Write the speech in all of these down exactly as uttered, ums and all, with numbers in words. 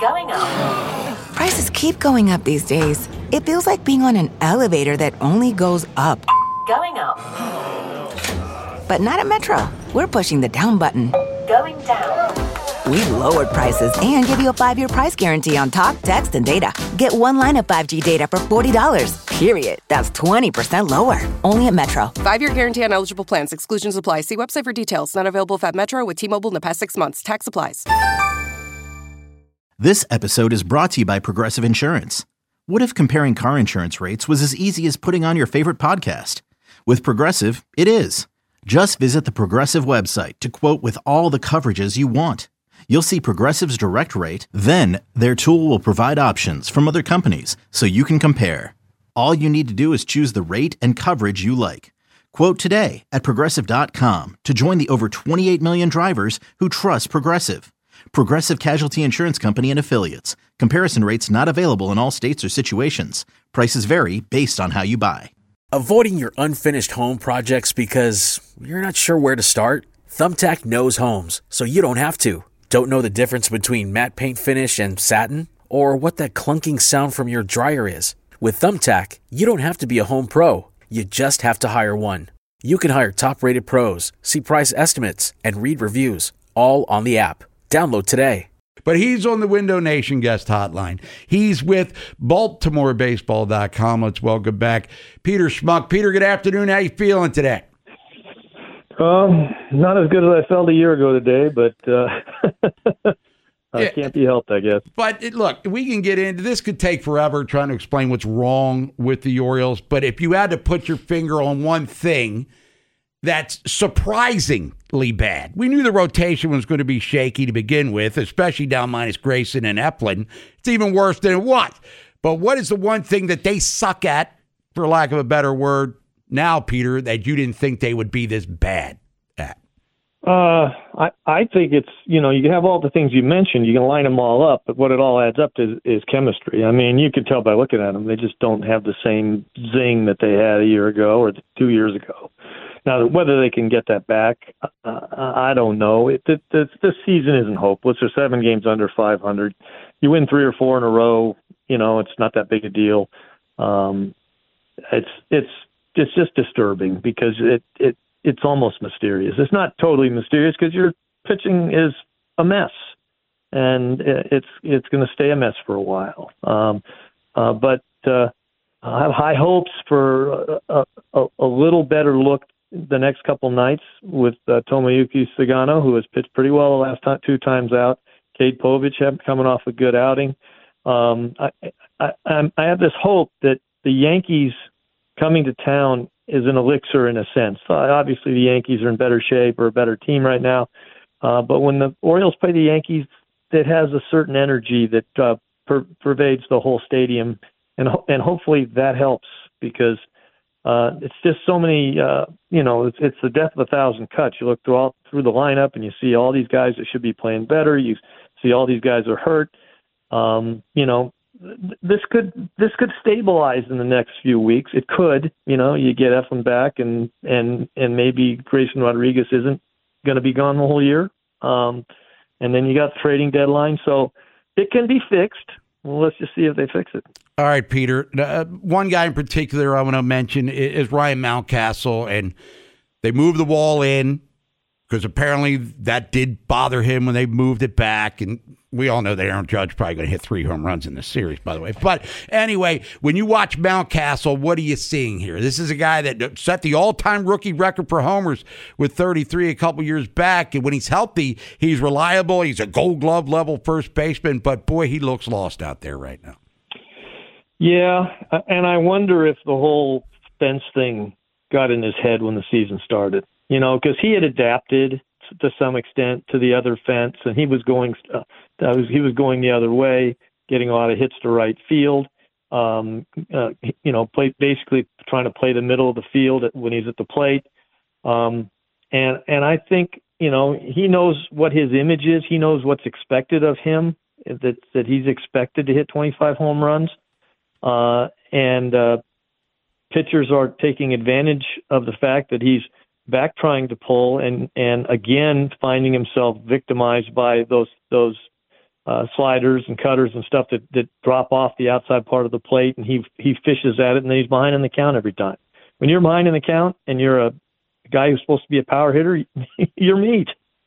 Going up. Prices keep going up these days. It feels like being on an elevator that only goes up. Going up. But not at Metro. We're pushing the down button. Going down. We've lowered prices and give you a five-year price guarantee on talk, text, and data. Get one line of five G data for forty dollars. Period. That's twenty percent lower. Only at Metro. Five-year guarantee on eligible plans. Exclusions apply. See website for details. Not available at Metro with T-Mobile in the past six months. Tax applies. This episode is brought to you by Progressive Insurance. What if comparing car insurance rates was as easy as putting on your favorite podcast? With Progressive, it is. Just visit the Progressive website to quote with all the coverages you want. You'll see Progressive's direct rate, then their tool will provide options from other companies so you can compare. All you need to do is choose the rate and coverage you like. Quote today at Progressive dot com to join the over twenty-eight million drivers who trust Progressive. Progressive Casualty Insurance Company and Affiliates. Comparison rates not available in all states or situations. Prices vary based on how you buy. Avoiding your unfinished home projects because you're not sure where to start? Thumbtack knows homes, so you don't have to. Don't know the difference between matte paint finish and satin? Or what that clunking sound from your dryer is? With Thumbtack, you don't have to be a home pro. You just have to hire one. You can hire top-rated pros, see price estimates, and read reviews, all on the app. Download today. But he's on the Window Nation guest hotline. He's with Baltimore Baseball dot com. Let's welcome back Peter Schmuck. Peter, good afternoon. How you feeling today? Um, not as good as I felt a year ago today, but uh, I yeah. can't be helped, I guess. But it, look, we can get into this. Could take forever trying to explain what's wrong with the Orioles. But if you had to put your finger on one thing that's surprisingly bad. We knew the rotation was going to be shaky to begin with, especially down minus Grayson and Eflin. It's even worse than it was. But what is the one thing that they suck at, for lack of a better word, now, Peter, that you didn't think they would be this bad at? Uh, I, I think it's, you know, you can have all the things you mentioned. You can line them all up, but what it all adds up to is, is chemistry. I mean, you can tell by looking at them. They just don't have the same zing that they had a year ago or two years ago. Now, whether they can get that back, uh, I don't know. It, it, this, this season isn't hopeless. They're seven games under five hundred. You win three or four in a row, you know, it's not that big a deal. Um, it's it's it's just disturbing because it, it it's almost mysterious. It's not totally mysterious because your pitching is a mess, and it's it's going to stay a mess for a while. Um, uh, but uh, I have high hopes for a, a, a little better look the next couple nights with uh, Tomoyuki Sagano, who has pitched pretty well the last time, two times out. Cade Povich coming off a good outing. Um, I, I, I have this hope that the Yankees coming to town is an elixir in a sense. Uh, obviously, the Yankees are in better shape or a better team right now. Uh, but when the Orioles play the Yankees, it has a certain energy that uh, per- pervades the whole stadium. And, ho- and hopefully that helps because Uh, it's just so many, uh, you know, it's, it's the death of a thousand cuts. You look through all through the lineup and you see all these guys that should be playing better. You see all these guys are hurt. Um, you know, th- this could this could stabilize in the next few weeks. It could, you know, you get Eflin back and and and maybe Grayson Rodriguez isn't going to be gone the whole year. Um, and then you got the trading deadline, so it can be fixed. Well, let's just see if they fix it. All right, Peter. Uh, one guy in particular I want to mention is, is Ryan Mountcastle, and they moved the wall in because apparently that did bother him when they moved it back. And we all know that Aaron Judge probably going to hit three home runs in this series, by the way. But anyway, when you watch Mountcastle, what are you seeing here? This is a guy that set the all-time rookie record for homers with thirty-three a couple years back. And when he's healthy, he's reliable. He's a Gold Glove level first baseman. But boy, he looks lost out there right now. Yeah, and I wonder if the whole fence thing got in his head when the season started. You know, because he had adapted to some extent to the other fence, and he was going, uh, was, he was going the other way, getting a lot of hits to right field. Um, uh, you know, play, basically trying to play the middle of the field when he's at the plate. Um, and and I think you know he knows what his image is. He knows what's expected of him. That that he's expected to hit twenty-five home runs. Uh, and uh, pitchers are taking advantage of the fact that he's back trying to pull and, and again finding himself victimized by those those uh, sliders and cutters and stuff that, that drop off the outside part of the plate, and he he fishes at it, and then he's behind in the count every time. When you're behind in the count and you're a guy who's supposed to be a power hitter, you're meat.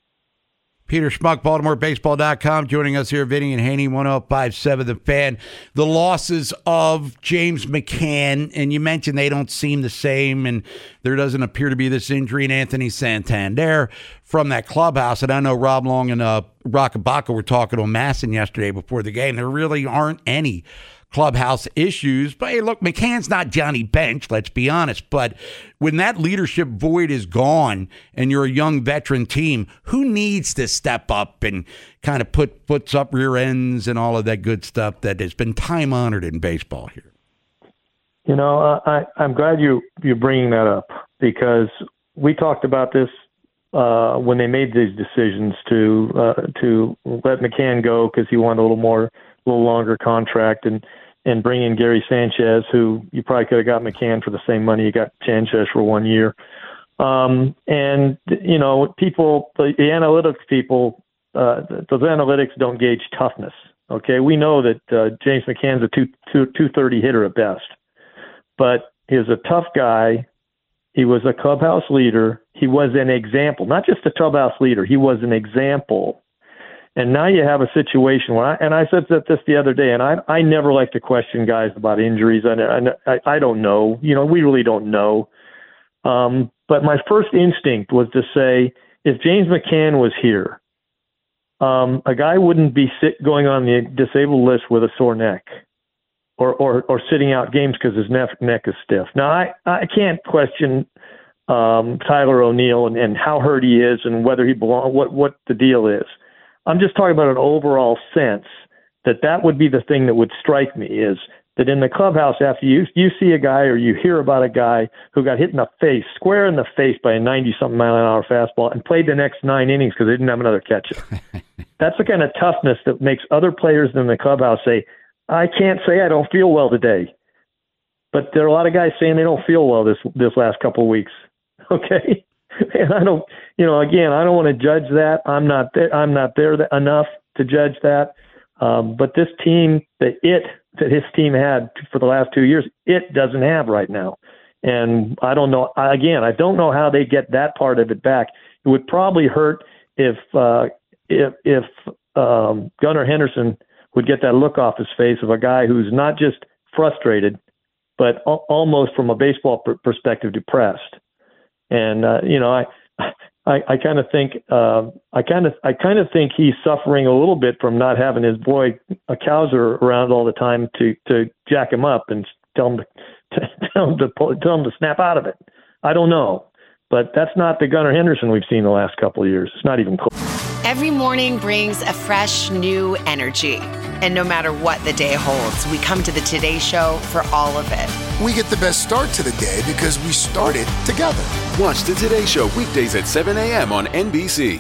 Peter Schmuck, Baltimore Baseball dot com, joining us here, Vinny and Haney, one oh five point seven The Fan. The losses of James McCann, and you mentioned they don't seem the same, and there doesn't appear to be this injury in Anthony Santander from that clubhouse. And I know Rob Long and uh, Rock Baca were talking to Masson yesterday before the game. There really aren't any clubhouse issues. But hey, look, McCann's not Johnny Bench, let's be honest. But when that leadership void is gone and you're a young veteran team, who needs to step up and kind of put foots up rear ends and all of that good stuff that has been time honored in baseball here? You know, uh, I, I'm glad you, you're bringing that up, because we talked about this uh, when they made these decisions to uh, to let McCann go because he wanted a little more, a little longer contract, and and bring in Gary Sanchez, who you probably could have got McCann for the same money you got Sanchez for one year. Um, and, you know, people, the, the analytics people, uh, those analytics don't gauge toughness. Okay, we know that uh, James McCann's a two, two, two thirty hitter at best, but he was a tough guy. He was a clubhouse leader. He was an example, not just a clubhouse leader. He was an example. And now you have a situation where, I, and I said this the other day, and I I never like to question guys about injuries. I I, I don't know. You know, we really don't know. Um, but my first instinct was to say, if James McCann was here, um, a guy wouldn't be sit, going on the disabled list with a sore neck, or or, or sitting out games because his neck neck is stiff. Now I I can't question um, Tyler O'Neill and, and how hurt he is and whether he belong, what what the deal is. I'm just talking about an overall sense that that would be the thing that would strike me, is that in the clubhouse, after you you see a guy or you hear about a guy who got hit in the face, square in the face by a ninety-something mile an hour fastball and played the next nine innings because they didn't have another catcher. That's the kind of toughness that makes other players in the clubhouse say, I can't say I don't feel well today. But there are a lot of guys saying they don't feel well this this last couple of weeks. Okay? And I don't, you know, again, I don't want to judge that. I'm not there. I'm not there enough to judge that. Um, but this team, that it that his team had for the last two years, it doesn't have right now. And I don't know. Again, I don't know how they get that part of it back. It would probably hurt if uh, if if um, Gunnar Henderson would get that look off his face of a guy who's not just frustrated, but al- almost from a baseball pr- perspective depressed. And uh, you know, I, I, I kind of think, uh, I kind of, I kind of think he's suffering a little bit from not having his boy a Cowser around all the time to, to jack him up and tell him to, to tell him to pull, tell him to snap out of it. I don't know, but that's not the Gunnar Henderson we've seen the last couple of years. It's not even close. Every morning brings a fresh, new energy. And no matter what the day holds, we come to the Today Show for all of it. We get the best start to the day because we started together. Watch the Today Show weekdays at seven a.m. on N B C.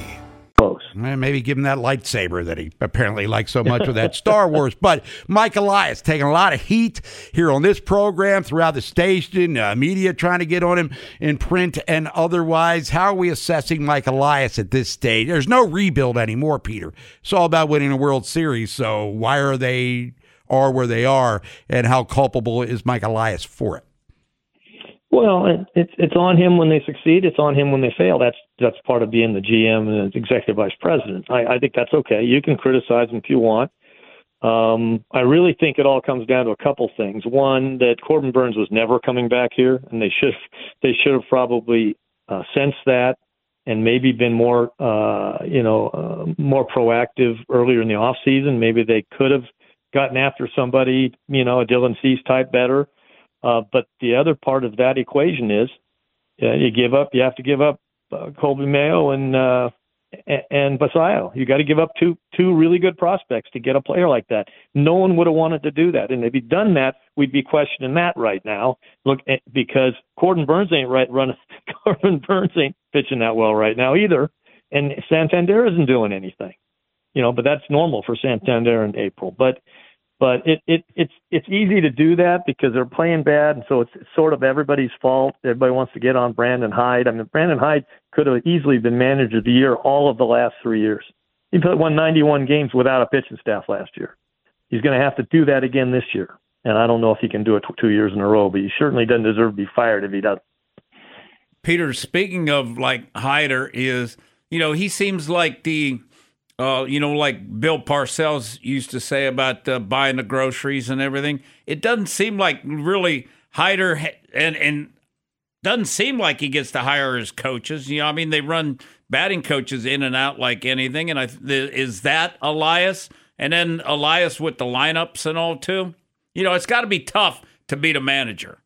Maybe give him that lightsaber that he apparently likes so much with that Star Wars. But Mike Elias taking a lot of heat here on this program, throughout the station, uh, media trying to get on him in print and otherwise. How are we assessing Mike Elias at this stage? There's no rebuild anymore, Peter. It's all about winning a World Series. So why are they are where they are, and how culpable is Mike Elias for it? Well, it, it's it's on him when they succeed. It's on him when they fail. That's that's part of being the G M and the executive vice president. I, I think that's okay. You can criticize him if you want. Um, I really think it all comes down to a couple things. One, that Corbin Burns was never coming back here, and they should they should have probably uh, sensed that and maybe been more uh, you know uh, more proactive earlier in the off season. Maybe they could have gotten after somebody, you know, a Dylan Cease type better. Uh, but the other part of that equation is uh, you give up. You have to give up uh, Colby Mayo and uh, and Basayo. You got to give up two two really good prospects to get a player like that. No one would have wanted to do that, and if he'd done that, we'd be questioning that right now. Look, because Corbin Burns ain't right running. Corbin Burns ain't pitching that well right now either, and Santander isn't doing anything. You know, but that's normal for Santander in April. But But it, it it's it's easy to do that because they're playing bad, and so it's sort of everybody's fault. Everybody wants to get on Brandon Hyde. I mean, Brandon Hyde could have easily been manager of the year all of the last three years. he won ninety-one games without a pitching staff last year. He's going to have to do that again this year. And I don't know if he can do it two years in a row, but he certainly doesn't deserve to be fired if he does. Peter, speaking of like Hyder, is, you know, he seems like the, uh, you know, like Bill Parcells used to say about uh, buying the groceries and everything. It doesn't seem like really Hyder, and, and doesn't seem like he gets to hire his coaches. You know, I mean, they run batting coaches in and out like anything. And I, is that Elias? And then Elias with the lineups and all, too? You know, it's got to be tough to beat a manager.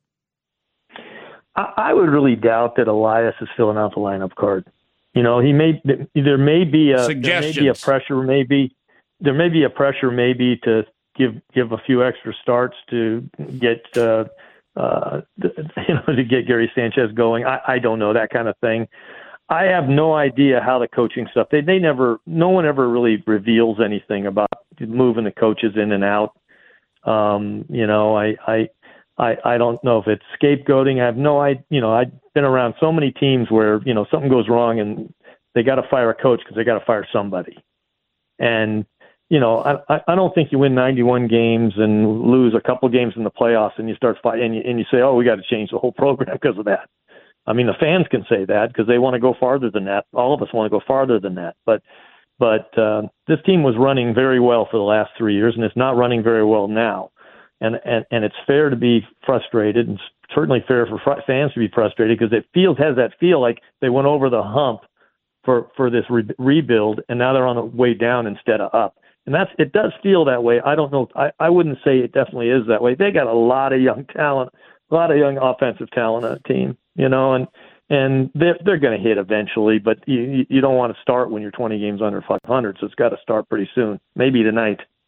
I, I would really doubt that Elias is filling out the lineup card. You know, he may there may be a there may be a pressure, maybe there may be a pressure, maybe to give give a few extra starts to get uh, uh, you know to get Gary Sanchez going. I, I don't know, that kind of thing. I have no idea how the coaching stuff. They they never, no one ever really reveals anything about moving the coaches in and out. Um, you know, I, I, I, I don't know if it's scapegoating. I have no idea. You know, I've been around so many teams where, you know, something goes wrong and they got to fire a coach because they got to fire somebody. And, you know, I, I don't think you win ninety-one games and lose a couple games in the playoffs and you start fighting and you, and you say, oh, we got to change the whole program because of that. I mean, the fans can say that because they want to go farther than that. All of us want to go farther than that. But But uh, this team was running very well for the last three years, and it's not running very well now. And and, and it's fair to be frustrated, and certainly fair for fr- fans to be frustrated because it feels has that feel like they went over the hump for for this re- rebuild, and now they're on the way down instead of up. And that's it does feel that way. I don't know. I, I wouldn't say it definitely is that way. They got a lot of young talent, a lot of young offensive talent on the team, you know, and. And they're, they're going to hit eventually, but you you don't want to start when you're twenty games under five hundred, so it's got to start pretty soon, maybe tonight.